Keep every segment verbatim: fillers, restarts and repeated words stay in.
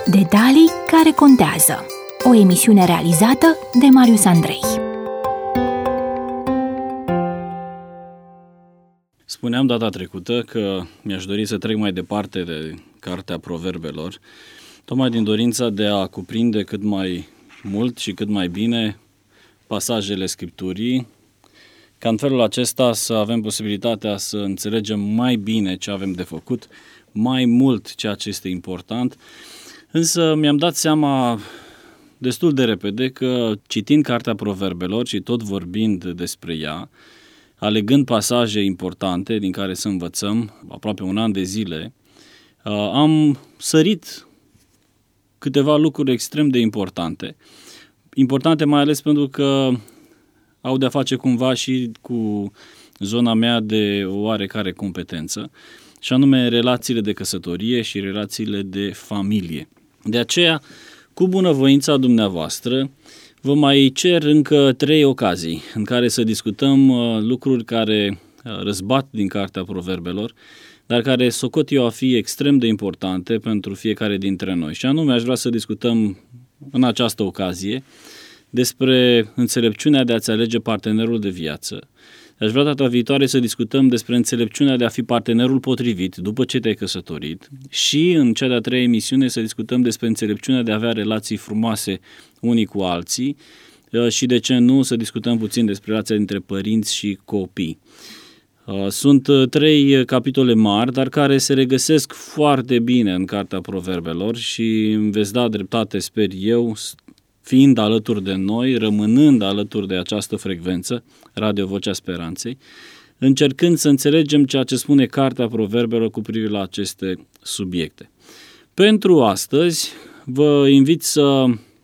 Detalii care contează. O emisiune realizată de Marius Andrei. Spuneam data trecută că mi-aș dori să trec mai departe de Cartea Proverbelor, tocmai din dorința de a cuprinde cât mai mult și cât mai bine pasajele Scripturii, ca în felul acesta să avem posibilitatea să înțelegem mai bine ce avem de făcut, mai mult ceea ce este important. Însă mi-am dat seama destul de repede că citind Cartea Proverbelor și tot vorbind despre ea, alegând pasaje importante din care să învățăm aproape un an de zile, am sărit câteva lucruri extrem de importante. Importante mai ales pentru că au de-a face cumva și cu zona mea de oarecare competență, și anume relațiile de căsătorie și relațiile de familie. De aceea, cu bunăvoința dumneavoastră, vă mai cer încă trei ocazii în care să discutăm lucruri care răzbat din Cartea Proverbelor, dar care socot eu a fi extrem de importante pentru fiecare dintre noi. Și anume, aș vrea să discutăm în această ocazie despre înțelepciunea de a-ți alege partenerul de viață. Aș vrea data viitoare să discutăm despre înțelepciunea de a fi partenerul potrivit după ce te-ai căsătorit și în cea de-a treia emisiune să discutăm despre înțelepciunea de a avea relații frumoase unii cu alții și, de ce nu, să discutăm puțin despre relația dintre părinți și copii. Sunt trei capitole mari, dar care se regăsesc foarte bine în Cartea Proverbelor și îmi veți da dreptate, sper eu, fiind alături de noi, rămânând alături de această frecvență, Radio Vocea Speranței, încercând să înțelegem ceea ce spune Cartea Proverbelor cu privire la aceste subiecte. Pentru astăzi, vă invit să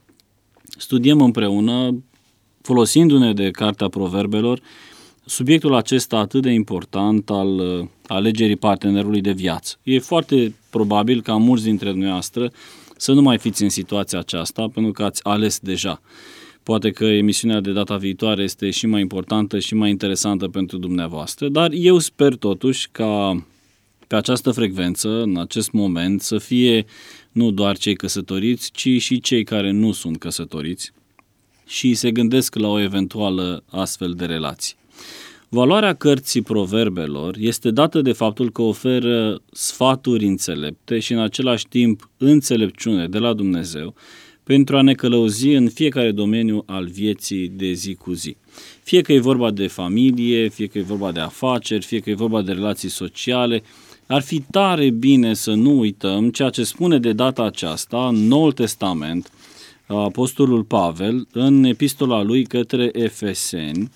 studiem împreună, folosindu-ne de Cartea Proverbelor, subiectul acesta atât de important al alegerii partenerului de viață. E foarte probabil ca mulți dintre dumneavoastră să nu mai fiți în situația aceasta, pentru că ați ales deja. Poate că emisiunea de data viitoare este și mai importantă și mai interesantă pentru dumneavoastră, dar eu sper totuși ca pe această frecvență, în acest moment, să fie nu doar cei căsătoriți, ci și cei care nu sunt căsătoriți și se gândesc la o eventuală astfel de relație. Valoarea Cărții Proverbelor este dată de faptul că oferă sfaturi înțelepte și în același timp înțelepciune de la Dumnezeu pentru a ne călăuzi în fiecare domeniu al vieții de zi cu zi. Fie că e vorba de familie, fie că e vorba de afaceri, fie că e vorba de relații sociale, ar fi tare bine să nu uităm ceea ce spune de data aceasta în Noul Testament Apostolul Pavel în epistola lui către Efeseni,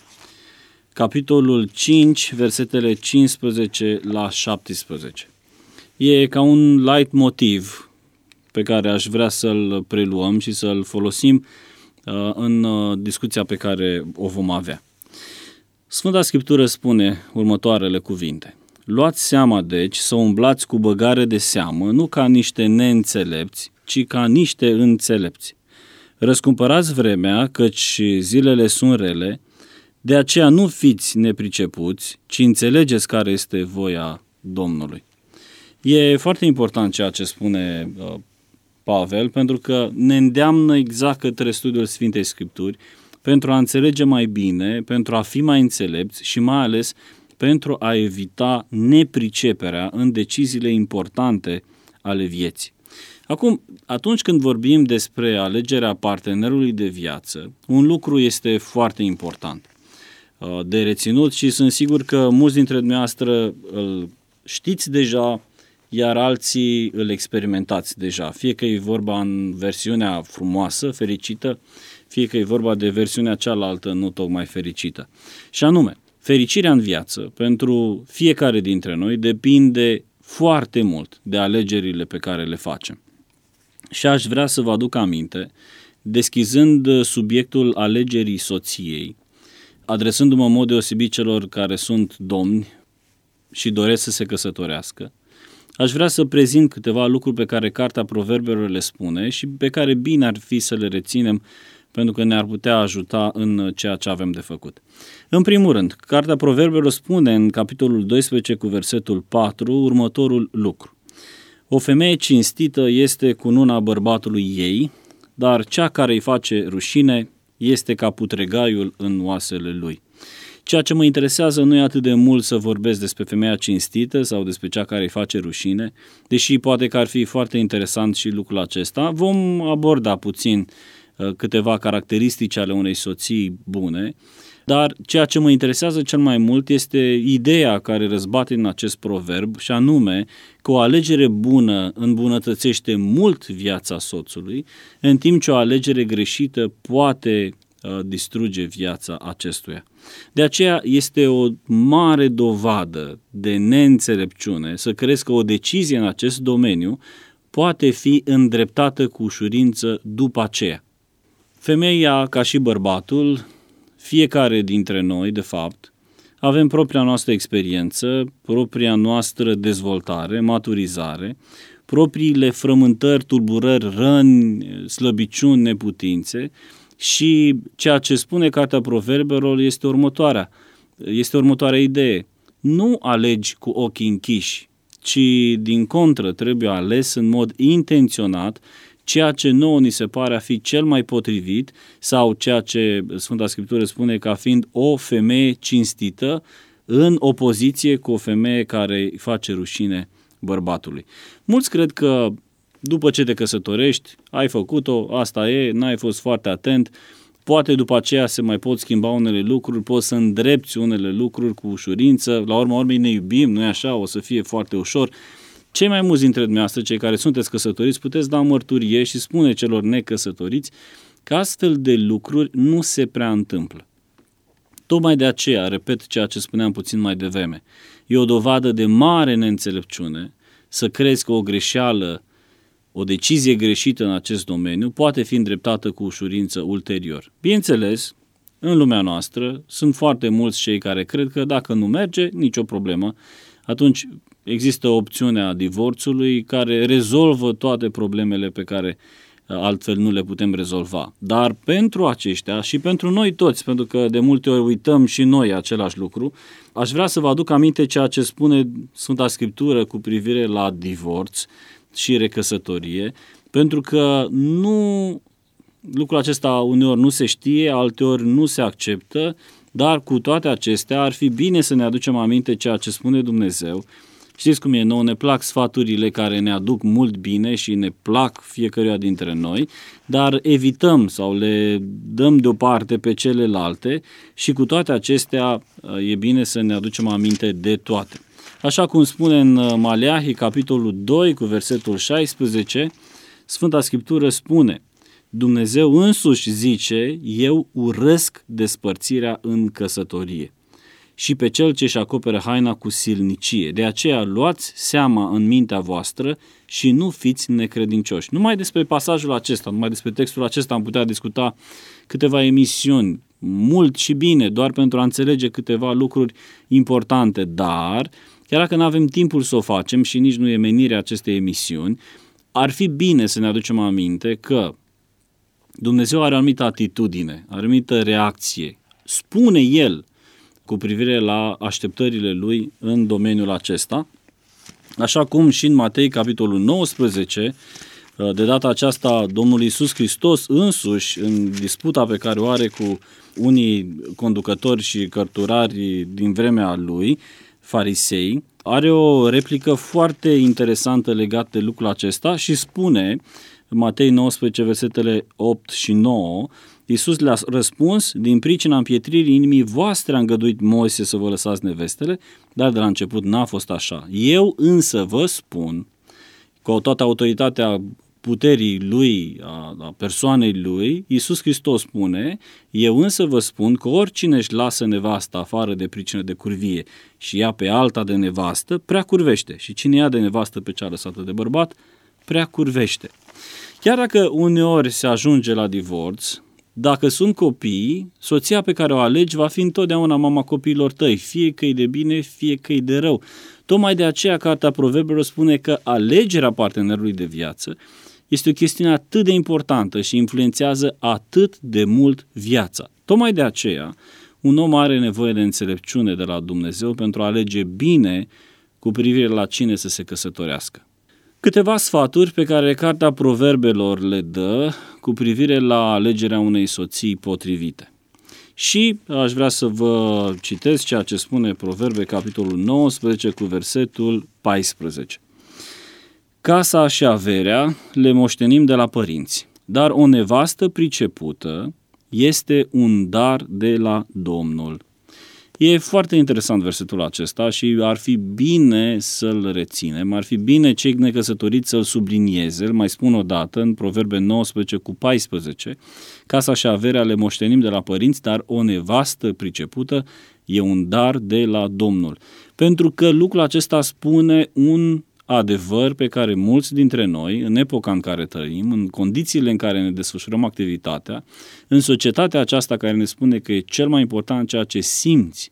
capitolul cinci, versetele cincisprezece la șaptesprezece. E ca un light motiv pe care aș vrea să-l preluăm și să-l folosim uh, în uh, discuția pe care o vom avea. Sfânta Scriptură spune următoarele cuvinte: luați seama, deci, să umblați cu băgare de seamă, nu ca niște neînțelepți, ci ca niște înțelepți. Răscumpărați vremea, căci zilele sunt rele. De aceea nu fiți nepricepuți, ci înțelegeți care este voia Domnului. E foarte important ceea ce spune uh, Pavel, pentru că ne îndeamnă exact către studiul Sfintei Scripturi, pentru a înțelege mai bine, pentru a fi mai înțelepți și mai ales pentru a evita nepriceperea în deciziile importante ale vieții. Acum, atunci când vorbim despre alegerea partenerului de viață, un lucru este foarte important de reținut și sunt sigur că mulți dintre dumneavoastră îl știți deja, iar alții îl experimentați deja. Fie că e vorba în versiunea frumoasă, fericită, fie că e vorba de versiunea cealaltă nu tocmai fericită. Și anume, fericirea în viață pentru fiecare dintre noi depinde foarte mult de alegerile pe care le facem. Și aș vrea să vă aduc aminte, deschizând subiectul alegerii soției, adresându-mă în mod deosebit celor care sunt domni și doresc să se căsătorească, aș vrea să prezint câteva lucruri pe care Cartea Proverbelor le spune și pe care bine ar fi să le reținem pentru că ne-ar putea ajuta în ceea ce avem de făcut. În primul rând, Cartea Proverbelor spune în capitolul doisprezece cu versetul patru următorul lucru: O femeie cinstită este cununa bărbatului ei, dar cea care îi face rușine este ca putregaiul în oasele lui. Ceea ce mă interesează nu e atât de mult să vorbesc despre femeia cinstită sau despre cea care îi face rușine, deși poate că ar fi foarte interesant și lucrul acesta. Vom aborda puțin uh, câteva caracteristici ale unei soții bune, dar ceea ce mă interesează cel mai mult este ideea care răzbate în acest proverb, și anume că o alegere bună îmbunătățește mult viața soțului, în timp ce o alegere greșită poate uh, distruge viața acestuia. De aceea este o mare dovadă de neînțelepciune să crezi că o decizie în acest domeniu poate fi îndreptată cu ușurință după aceea. Femeia, ca și bărbatul, fiecare dintre noi, de fapt, avem propria noastră experiență, propria noastră dezvoltare, maturizare, propriile frământări, tulburări, răni, slăbiciuni, neputințe și ceea ce spune Cartea Proverbelor este următoarea, este următoarea idee. Nu alegi cu ochii închiși, ci din contră trebuie ales în mod intenționat ceea ce nouă ni se pare a fi cel mai potrivit sau ceea ce Sfânta Scriptură spune ca fiind o femeie cinstită în opoziție cu o femeie care îi face rușine bărbatului. Mulți cred că după ce te căsătorești, ai făcut-o, asta e, n-ai fost foarte atent, poate după aceea se mai pot schimba unele lucruri, poți să îndrepți unele lucruri cu ușurință, la urma urmei ne iubim, nu-i așa, o să fie foarte ușor. Cei mai mulți dintre dumneavoastră, cei care sunteți căsătoriți, puteți da mărturie și spune celor necăsătoriți că astfel de lucruri nu se prea întâmplă. Tocmai de aceea, repet ceea ce spuneam puțin mai devreme, e o dovadă de mare neînțelepciune să crezi că o greșeală, o decizie greșită în acest domeniu poate fi îndreptată cu ușurință ulterior. Bineînțeles, în lumea noastră sunt foarte mulți cei care cred că dacă nu merge, nicio problemă, atunci există opțiunea divorțului care rezolvă toate problemele pe care altfel nu le putem rezolva. Dar pentru aceștia și pentru noi toți, pentru că de multe ori uităm și noi același lucru, aș vrea să vă aduc aminte ceea ce spune Sfânta Scriptură cu privire la divorț și recăsătorie, pentru că nu, lucrul acesta uneori nu se știe, alteori nu se acceptă, dar cu toate acestea ar fi bine să ne aducem aminte ceea ce spune Dumnezeu. Știți cum e, nouă ne plac sfaturile care ne aduc mult bine și ne plac fiecăruia dintre noi, dar evităm sau le dăm deoparte pe celelalte și cu toate acestea e bine să ne aducem aminte de toate. Așa cum spune în Maleahi, capitolul doi, cu versetul șaisprezece, Sfânta Scriptură spune: Dumnezeu însuși zice, eu urăsc despărțirea în căsătorie și pe cel ce își acoperă haina cu silnicie. De aceea luați seama în mintea voastră și nu fiți necredincioși. Numai despre pasajul acesta, numai despre textul acesta am putea discuta câteva emisiuni, mult și bine, doar pentru a înțelege câteva lucruri importante, dar chiar dacă nu avem timpul să o facem și nici nu e menirea acestei emisiuni, ar fi bine să ne aducem aminte că Dumnezeu are o anumită atitudine, o anumită reacție. Spune El cu privire la așteptările Lui în domeniul acesta, așa cum și în Matei, capitolul nouăsprezece, de data aceasta Domnul Iisus Hristos însuși, în disputa pe care o are cu unii conducători și cărturari din vremea Lui, farisei, are o replică foarte interesantă legată de lucrul acesta și spune, Matei nouăsprezece, versetele opt și nouă, Iisus le-a răspuns: din pricina împietririi inimii voastre a îngăduit Moise să vă lăsați nevestele, dar de la început n-a fost așa. Eu însă vă spun, cu toată autoritatea puterii Lui, a, a persoanei Lui, Iisus Hristos spune: eu însă vă spun că oricine își lasă nevasta afară de pricină de curvie și ia pe alta de nevastă, prea curvește. Și cine ia de nevastă pe cea lăsată de bărbat, prea curvește. Chiar dacă uneori se ajunge la divorț, dacă sunt copii, soția pe care o alegi va fi întotdeauna mama copiilor tăi, fie că e de bine, fie că e de rău. Tocmai de aceea Cartea Proverbelor spune că alegerea partenerului de viață este o chestiune atât de importantă și influențează atât de mult viața. Tocmai de aceea, un om are nevoie de înțelepciune de la Dumnezeu pentru a alege bine cu privire la cine să se căsătorească. Câteva sfaturi pe care Cartea Proverbelor le dă cu privire la alegerea unei soții potrivite. Și aș vrea să vă citesc ceea ce spune Proverbe, capitolul nouăsprezece, cu versetul paisprezece. Casa și averea le moștenim de la părinți, dar o nevastă pricepută este un dar de la Domnul. E foarte interesant versetul acesta și ar fi bine să-l reținem, ar fi bine cei necăsătoriți să-l sublinieze. Îl mai spun o dată în Proverbe nouăsprezece cu paisprezece, casa și averea le moștenim de la părinți, dar o nevastă pricepută e un dar de la Domnul. Pentru că lucrul acesta spune un adevăr pe care mulți dintre noi, în epoca în care trăim, în condițiile în care ne desfășurăm activitatea, în societatea aceasta care ne spune că e cel mai important ceea ce simți,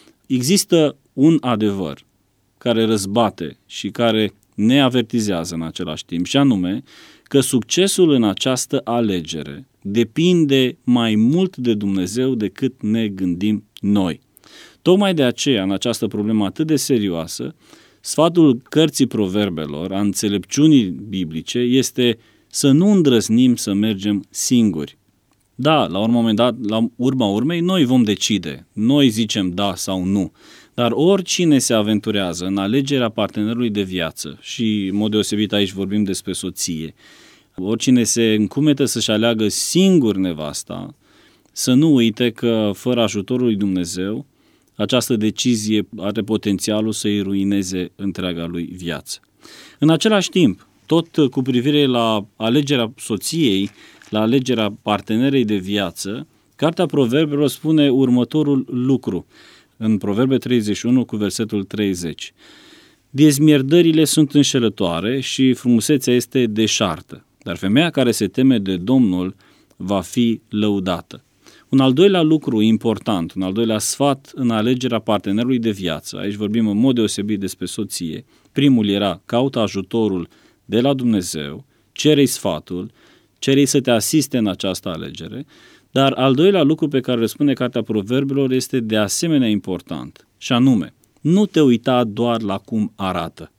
există un adevăr care răzbate și care ne avertizează în același timp, și anume că succesul în această alegere depinde mai mult de Dumnezeu decât ne gândim noi. Tocmai de aceea, în această problemă atât de serioasă, sfatul cărții Proverbelor, a înțelepciunii biblice, este să nu îndrăznim să mergem singuri. Da, la un moment dat, la urma urmei, noi vom decide, noi zicem da sau nu, dar oricine se aventurează în alegerea partenerului de viață, și în mod deosebit aici vorbim despre soție, oricine se încumetă să-și aleagă singur nevasta, să nu uite că fără ajutorul lui Dumnezeu, această decizie are potențialul să-i ruineze întreaga lui viață. În același timp, tot cu privire la alegerea soției, la alegerea partenerei de viață, Cartea Proverbelor spune următorul lucru, în Proverbe treizeci și unu cu versetul treizeci. Dezmierdările sunt înșelătoare și frumusețea este deșartă, dar femeia care se teme de Domnul va fi lăudată. Un al doilea lucru important, un al doilea sfat în alegerea partenerului de viață, aici vorbim în mod deosebit despre soție, primul era caută ajutorul de la Dumnezeu, cere-i sfatul, cere-i să te asiste în această alegere, dar al doilea lucru pe care îl spune Cartea Proverbelor este de asemenea important, și anume, nu te uita doar la cum arată.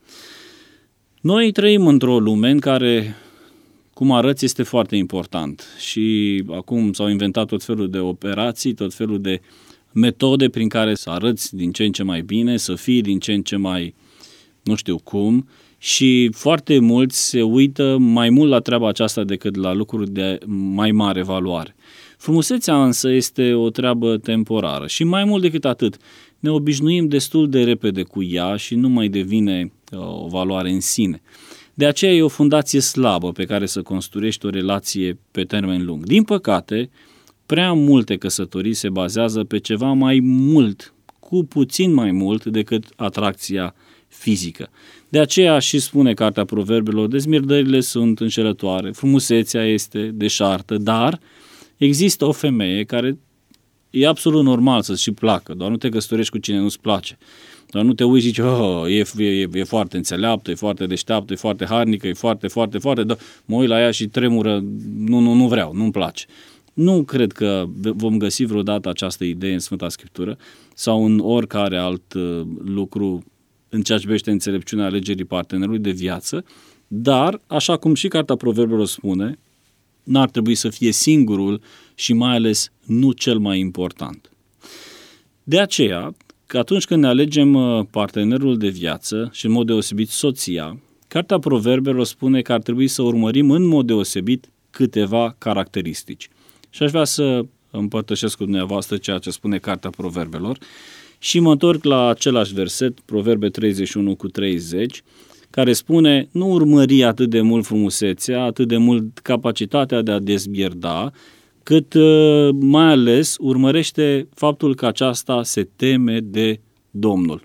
Noi trăim într-o lume în care cum arăți este foarte important și acum s-au inventat tot felul de operații, tot felul de metode prin care să arăți din ce în ce mai bine, să fii din ce în ce mai nu știu cum, și foarte mulți se uită mai mult la treaba aceasta decât la lucruri de mai mare valoare. Frumusețea însă este o treabă temporară și mai mult decât atât, ne obișnuim destul de repede cu ea și nu mai devine o valoare în sine. De aceea e o fundație slabă pe care să construiești o relație pe termen lung. Din păcate, prea multe căsătorii se bazează pe ceva mai mult, cu puțin mai mult decât atracția fizică. De aceea și spune Cartea Proverbelor, dezmierdările sunt înșelătoare, frumusețea este deșartă, dar există o femeie care e absolut normal să-ți și placă, doar nu te căsătorești cu cine nu-ți place. Doar nu te uiți și zici, oh, e, e, e foarte înțeleaptă, e foarte deșteaptă, e foarte harnică, e foarte, foarte, foarte, dar mă uit la ea și tremură, nu, nu, nu vreau, nu-mi place. Nu cred că vom găsi vreodată această idee în Sfânta Scriptură sau în oricare alt uh, lucru în ceea ce privește înțelepciunea alegerii partenerului de viață, dar, așa cum și Cartea Proverbelor spune, n-ar trebui să fie singurul și mai ales nu cel mai important. De aceea, că atunci când ne alegem partenerul de viață și în mod deosebit soția, Cartea Proverbelor spune că ar trebui să urmărim în mod deosebit câteva caracteristici. Și aș vrea să împărtășesc cu dumneavoastră ceea ce spune Cartea Proverbelor și mă întorc la același verset, Proverbe treizeci și unu cu treizeci, care spune, nu urmări atât de mult frumusețea, atât de mult capacitatea de a dezbierda, cât mai ales urmărește faptul că aceasta se teme de Domnul.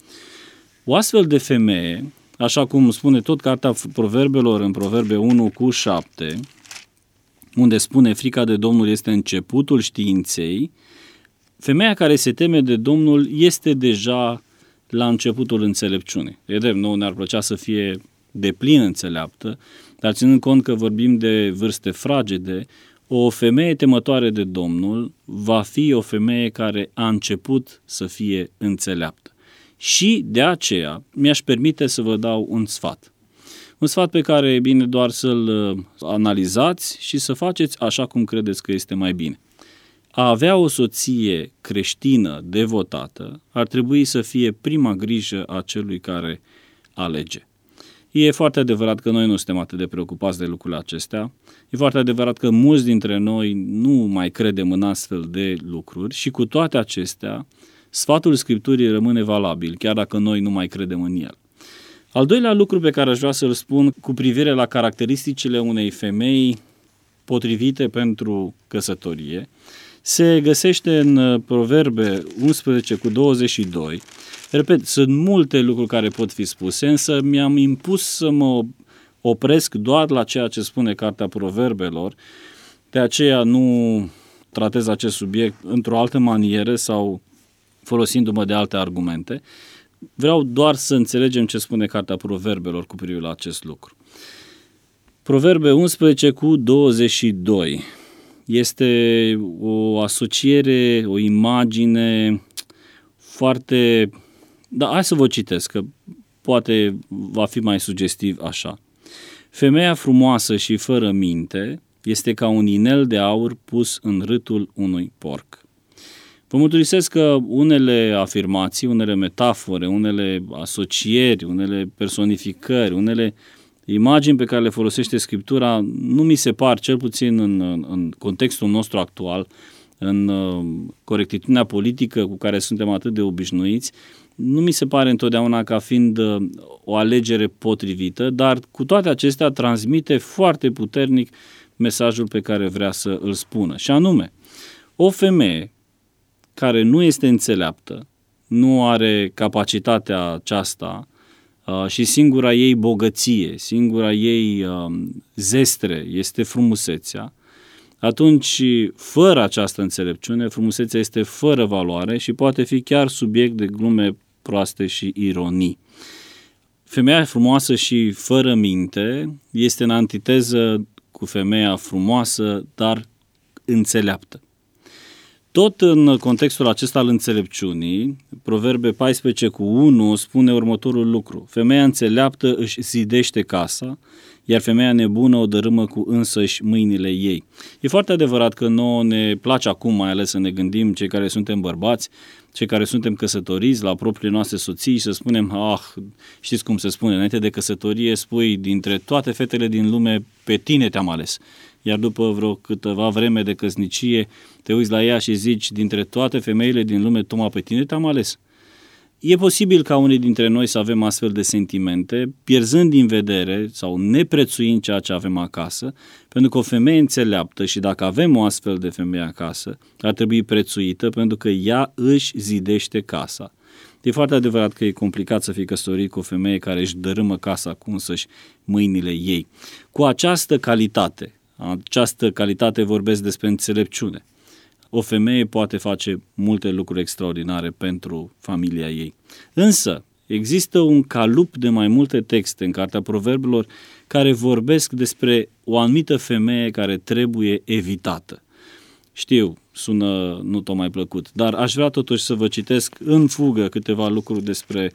O astfel de femeie, așa cum spune tot Cartea Proverbelor în Proverbe unu cu șapte, unde spune frica de Domnul este începutul științei, femeia care se teme de Domnul este deja la începutul înțelepciunii. E drept, nouă ne-ar plăcea să fie deplin înțeleaptă, dar ținând cont că vorbim de vârste fragede, o femeie temătoare de Domnul va fi o femeie care a început să fie înțeleaptă. Și de aceea mi-aș permite să vă dau un sfat. Un sfat pe care e bine doar să-l analizați și să faceți așa cum credeți că este mai bine. A avea o soție creștină, devotată, ar trebui să fie prima grijă a celui care alege. E foarte adevărat că noi nu suntem atât de preocupați de lucrurile acestea. E foarte adevărat că mulți dintre noi nu mai credem în astfel de lucruri și cu toate acestea, sfatul Scripturii rămâne valabil, chiar dacă noi nu mai credem în el. Al doilea lucru pe care aș vrea să-l spun cu privire la caracteristicile unei femei potrivite pentru căsătorie se găsește în Proverbe unsprezece cu douăzeci și doi. Repet, sunt multe lucruri care pot fi spuse, însă mi-am impus să mă opresc doar la ceea ce spune Cartea Proverbelor, de aceea nu tratez acest subiect într-o altă manieră sau folosindu-mă de alte argumente. Vreau doar să înțelegem ce spune Cartea Proverbelor cu privire la acest lucru. Proverbe unsprezece cu douăzeci și doi este o asociere, o imagine foarte... Da, hai să vă citesc, că poate va fi mai sugestiv așa. Femeia frumoasă și fără minte este ca un inel de aur pus în râtul unui porc. Vă mărturisesc că unele afirmații, unele metafore, unele asocieri, unele personificări, unele imagini pe care le folosește Scriptura nu mi se par, cel puțin în, în, în contextul nostru actual, în uh, corectitudinea politică cu care suntem atât de obișnuiți, nu mi se pare întotdeauna ca fiind uh, o alegere potrivită, dar cu toate acestea transmite foarte puternic mesajul pe care vrea să îl spună. Și anume, o femeie care nu este înțeleaptă, nu are capacitatea aceasta uh, și singura ei bogăție, singura ei uh, zestre este frumusețea, atunci, fără această înțelepciune, frumusețea este fără valoare și poate fi chiar subiect de glume proaste și ironii. Femeia frumoasă și fără minte este în antiteză cu femeia frumoasă, dar înțeleaptă. Tot în contextul acesta al înțelepciunii, Proverbe paisprezece cu unu spune următorul lucru. Femeia înțeleaptă își zidește casa, iar femeia nebună o dărâmă cu însăși mâinile ei. E foarte adevărat că nouă ne place acum, mai ales să ne gândim, cei care suntem bărbați, cei care suntem căsătoriți, la propriile noastre soții și să spunem, ah, știți cum se spune, înainte de căsătorie spui, dintre toate fetele din lume, pe tine te-am ales. Iar după vreo câteva vreme de căsnicie, te uiți la ea și zici, dintre toate femeile din lume, tocmai pe tine te-am ales. E posibil ca unii dintre noi să avem astfel de sentimente, pierzând din vedere sau neprețuind ceea ce avem acasă, pentru că o femeie înțeleaptă și dacă avem o astfel de femeie acasă, ar trebui prețuită pentru că ea își zidește casa. E foarte adevărat că e complicat să fii căsătorit cu o femeie care își dărâmă casa cu însăși mâinile ei. Cu această calitate, această calitate vorbesc despre înțelepciune. O femeie poate face multe lucruri extraordinare pentru familia ei. Însă, există un calup de mai multe texte în Cartea Proverbelor care vorbesc despre o anumită femeie care trebuie evitată. Știu, sună nu tot mai plăcut, dar aș vrea totuși să vă citesc în fugă câteva lucruri despre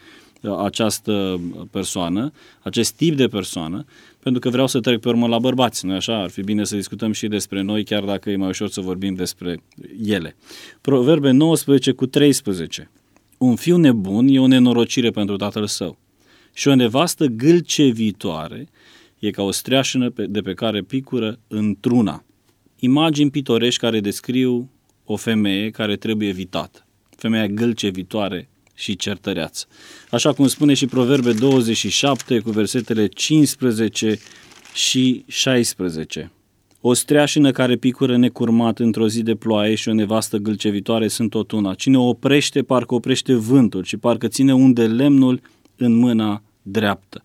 această persoană, acest tip de persoană, pentru că vreau să trec pe urmă la bărbați, nu-i așa? Ar fi bine să discutăm și despre noi, chiar dacă e mai ușor să vorbim despre ele. Proverbe nouăsprezece cu treisprezece. Un fiu nebun e o nenorocire pentru tatăl său și o nevastă gâlcevitoare e ca o streașină de pe care picură într-una. Imagini pitorești care descriu o femeie care trebuie evitată. Femeia gâlcevitoare și certăreață. Așa cum spune și Proverbe douăzeci și șapte cu versetele cincisprezece și șaisprezece. O streașină care picură necurmat într-o zi de ploaie și o nevastă gâlcevitoare sunt tot una. Cine o oprește, parcă oprește vântul și parcă ține un de lemnul în mâna dreaptă.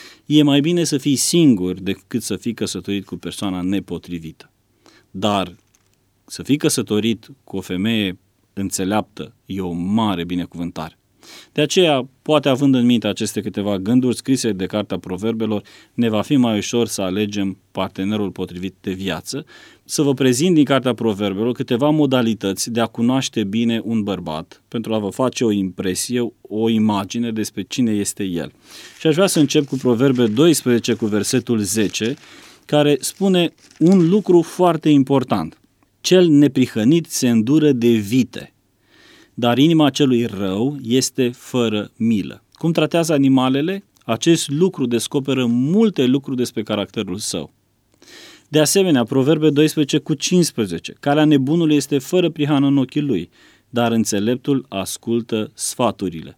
E mai bine să fii singur decât să fii căsătorit cu persoana nepotrivită. Dar să fii căsătorit cu o femeie înțeleaptă e o mare binecuvântare. De aceea, poate având în minte aceste câteva gânduri scrise de Cartea Proverbelor, ne va fi mai ușor să alegem partenerul potrivit de viață. Să vă prezint din Cartea Proverbelor câteva modalități de a cunoaște bine un bărbat, pentru a vă face o impresie, o imagine despre cine este el. Și aș vrea să încep cu Proverbe doisprezece, cu versetul zece, care spune un lucru foarte important. Cel neprihănit se îndură de vite, dar inima celui rău este fără milă. Cum tratează animalele, acest lucru descoperă multe lucruri despre caracterul său. De asemenea, Proverbe doisprezece cu cincisprezece, calea nebunului este fără prihană în ochii lui, dar înțeleptul ascultă sfaturile.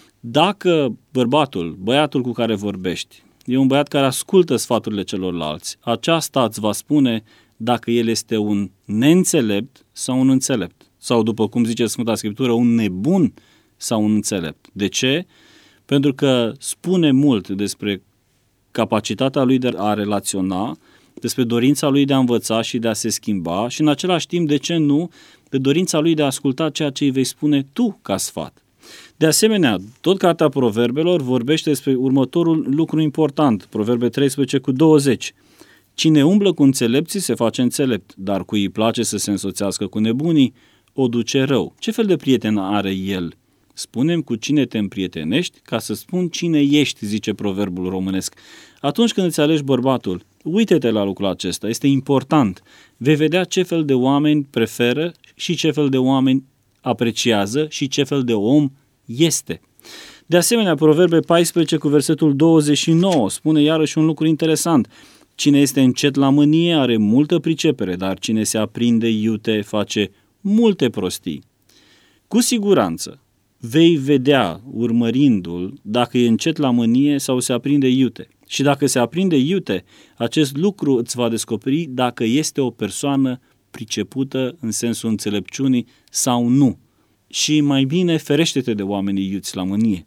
Dacă bărbatul, băiatul cu care vorbești, e un băiat care ascultă sfaturile celorlalți, aceasta îți va spune dacă el este un neînțelept sau un înțelept. Sau, după cum zice Sfânta Scriptură, un nebun sau un înțelept. De ce? Pentru că spune mult despre capacitatea lui de a relaționa, despre dorința lui de a învăța și de a se schimba și, în același timp, de ce nu, de dorința lui de a asculta ceea ce îi vei spune tu ca sfat. De asemenea, tot Cartea Proverbelor vorbește despre următorul lucru important, Proverbe treisprezece cu douăzeci. Cine umblă cu înțelepții se face înțelept, dar cui îi place să se însoțească cu nebunii, o duce rău. Ce fel de prieten are el? Spune-mi cu cine te împrietenești, ca să spun cine ești, zice proverbul românesc. Atunci când îți alegi bărbatul, uite-te la lucrul acesta, este important. Vei vedea ce fel de oameni preferă și ce fel de oameni apreciază și ce fel de om este. De asemenea, Proverbe paisprezece cu versetul douăzeci și nouă spune iarăși un lucru interesant. Cine este încet la mânie are multă pricepere, dar cine se aprinde iute face multe prostii. Cu siguranță vei vedea, urmărindu-l, dacă e încet la mânie sau se aprinde iute. Și dacă se aprinde iute, acest lucru îți va descoperi dacă este o persoană pricepută în sensul înțelepciunii sau nu. Și mai bine ferește-te de oamenii iuți la mânie.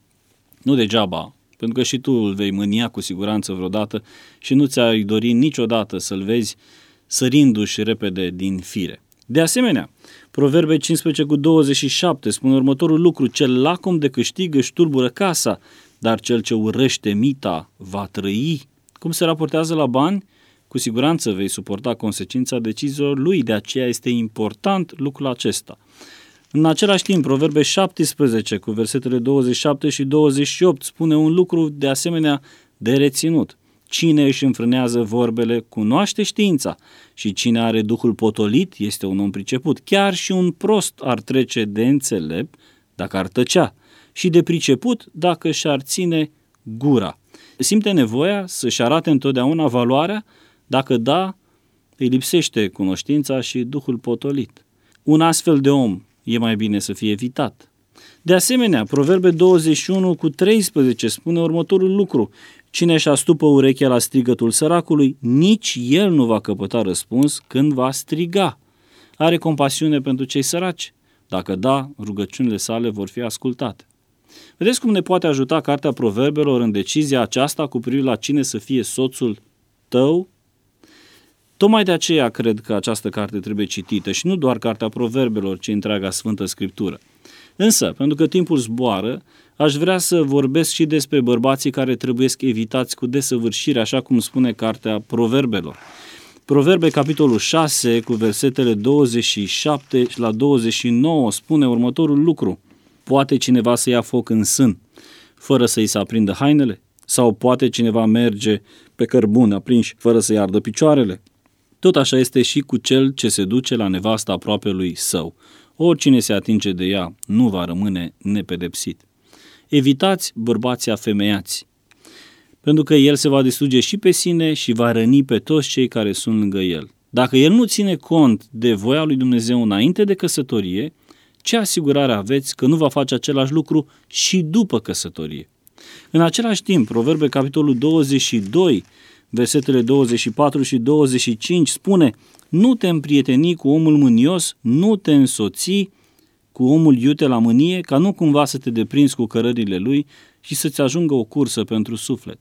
Nu degeaba, pentru că și tu îl vei mânia cu siguranță vreodată și nu ți-ai dori niciodată să-l vezi sărindu-și repede din fire. De asemenea, Proverbe cincisprezece cu douăzeci și șapte spune următorul lucru: cel lacom de câștig își tulbură casa, dar cel ce urăște mita va trăi. Cum se raportează la bani? Cu siguranță vei suporta consecința deciziilor lui, de aceea este important lucrul acesta. În același timp, Proverbe șaptesprezece cu versetele douăzeci și șapte și douăzeci și opt spune un lucru de asemenea de reținut. Cine își înfrânează vorbele cunoaște știința și cine are duhul potolit este un om priceput. Chiar și un prost ar trece de înțelept dacă ar tăcea și de priceput dacă și-ar ține gura. Simte nevoia să-și arate întotdeauna valoarea, dacă da, îi lipsește cunoștința și duhul potolit. Un astfel de om e mai bine să fie evitat. De asemenea, Proverbe douăzeci și unu cu treisprezece spune următorul lucru: cine își astupă urechea la strigătul săracului, nici el nu va căpăta răspuns când va striga. Are compasiune pentru cei săraci? Dacă da, rugăciunile sale vor fi ascultate. Vedeți cum ne poate ajuta Cartea Proverbelor în decizia aceasta cu privire la cine să fie soțul tău? Tocmai de aceea cred că această carte trebuie citită și nu doar Cartea Proverbelor, ci întreaga Sfântă Scriptură. Însă, pentru că timpul zboară, aș vrea să vorbesc și despre bărbații care trebuiesc evitați cu desăvârșire, așa cum spune Cartea Proverbelor. Proverbe, capitolul șase, cu versetele douăzeci și șapte și la douăzeci și nouă, spune următorul lucru: poate cineva să ia foc în sân, fără să-i se aprindă hainele? Sau poate cineva merge pe cărbune aprinși, fără să-i ardă picioarele? Tot așa este și cu cel ce se duce la nevasta aproapelui său. Oricine se atinge de ea nu va rămâne nepedepsit. Evitați bărbații afemeiați, pentru că el se va distruge și pe sine și va răni pe toți cei care sunt lângă el. Dacă el nu ține cont de voia lui Dumnezeu înainte de căsătorie, ce asigurare aveți că nu va face același lucru și după căsătorie? În același timp, Proverbe, capitolul douăzeci și doi, versetele douăzeci și patru și douăzeci și cinci spune: nu te împrieteni cu omul mânios, nu te însoți cu omul iute la mânie, ca nu cumva să te deprinzi cu cărările lui și să-ți ajungă o cursă pentru suflet.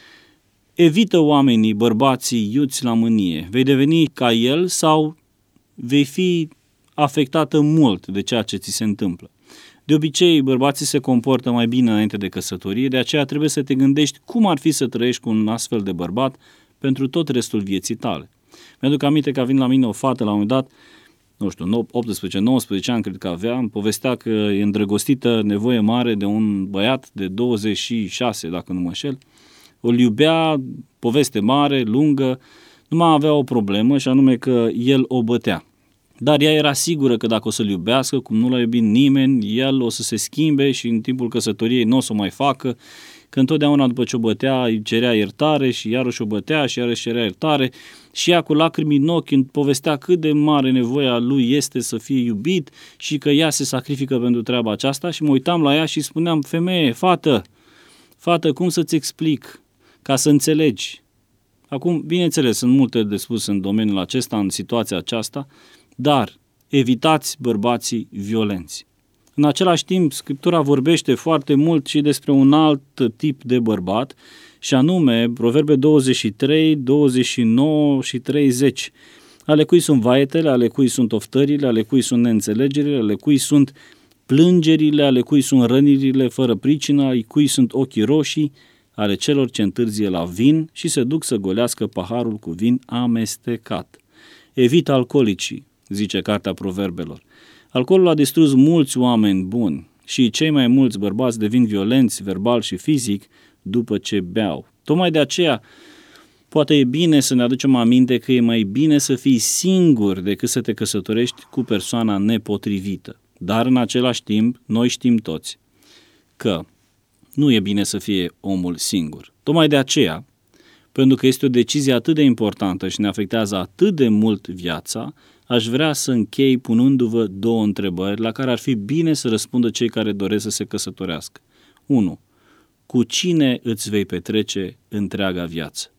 Evită oamenii, bărbații iuți la mânie. Vei deveni ca el sau vei fi afectată mult de ceea ce ți se întâmplă. De obicei, bărbații se comportă mai bine înainte de căsătorie, de aceea trebuie să te gândești cum ar fi să trăiești cu un astfel de bărbat pentru tot restul vieții tale. Mi-aduc aminte că a venit la mine o fată la un moment dat, nu știu, optsprezece nouăsprezece ani cred că avea, îmi povestea că e îndrăgostită nevoie mare de un băiat de douăzeci și șase, dacă nu mă înșel. O iubea, poveste mare, lungă, numai avea o problemă și anume că el o bătea. Dar ea era sigură că dacă o să-l iubească, cum nu l-a iubit nimeni, el o să se schimbe și în timpul căsătoriei nu o să o mai facă, că întotdeauna după ce o bătea îi cerea iertare și iarăși o bătea și iarăși cerea iertare și ea cu lacrimi în ochi îmi povestea cât de mare nevoia lui este să fie iubit și că ea se sacrifică pentru treaba aceasta și mă uitam la ea și spuneam, femeie, fată, fată, cum să-ți explic ca să înțelegi? Acum, bineînțeles, sunt multe de spus în domeniul acesta, în situația aceasta, dar evitați bărbații violenți. În același timp, Scriptura vorbește foarte mult și despre un alt tip de bărbat, și anume Proverbe douăzeci și trei, douăzeci și nouă și treizeci, ale cui sunt vaetele, ale cui sunt oftările, ale cui sunt neînțelegerile, ale cui sunt plângerile, ale cui sunt rănirile fără pricină, ale cui sunt ochii roșii, ale celor ce întârzie la vin și se duc să golească paharul cu vin amestecat. Evită alcoolicii, zice Cartea Proverbelor. Alcoolul a distrus mulți oameni buni și cei mai mulți bărbați devin violenți verbal și fizic după ce beau. Tocmai de aceea, poate e bine să ne aducem aminte că e mai bine să fii singur decât să te căsătorești cu persoana nepotrivită. Dar în același timp, noi știm toți că nu e bine să fie omul singur. Tocmai de aceea, pentru că este o decizie atât de importantă și ne afectează atât de mult viața, aș vrea să închei punându-vă două întrebări la care ar fi bine să răspundă cei care doresc să se căsătorească. unu. Cu cine îți vei petrece întreaga viață?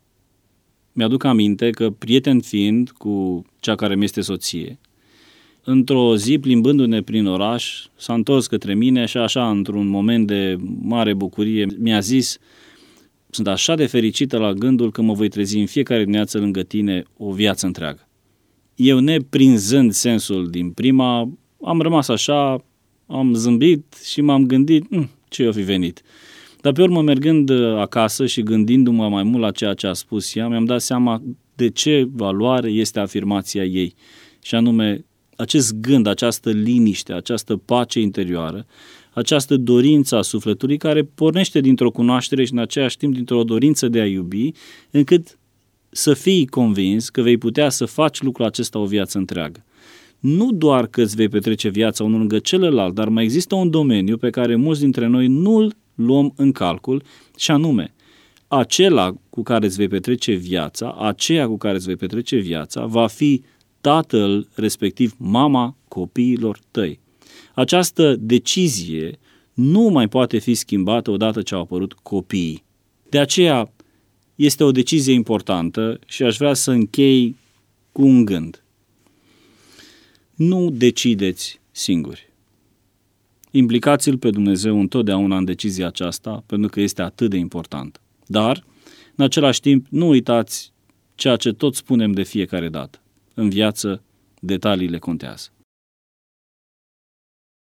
Mi-aduc aminte că, prieten fiind cu cea care mi este soție, într-o zi, plimbându-ne prin oraș, s-a întors către mine și așa, într-un moment de mare bucurie, mi-a zis: sunt așa de fericită la gândul că mă voi trezi în fiecare dimineață lângă tine o viață întreagă. Eu, neprinzând sensul din prima, am rămas așa, am zâmbit și m-am gândit, ce o fi venit. Dar pe urmă, mergând acasă și gândindu-mă mai mult la ceea ce a spus ea, mi-am dat seama de ce valoare este afirmația ei. Și anume, acest gând, această liniște, această pace interioară, această dorință a sufletului care pornește dintr-o cunoaștere și în același timp dintr-o dorință de a iubi, încât să fii convins că vei putea să faci lucrul acesta o viață întreagă. Nu doar că îți vei petrece viața unul lângă celălalt, dar mai există un domeniu pe care mulți dintre noi nu-l luăm în calcul, și anume, acela cu care îți vei petrece viața, aceea cu care îți vei petrece viața, va fi tatăl, respectiv mama copiilor tăi. Această decizie nu mai poate fi schimbată odată ce au apărut copiii. De aceea este o decizie importantă și aș vrea să închei cu un gând. Nu decideți singuri. Implicați-l pe Dumnezeu întotdeauna în decizia aceasta, pentru că este atât de important. Dar, în același timp, nu uitați ceea ce tot spunem de fiecare dată. În viață, detaliile contează.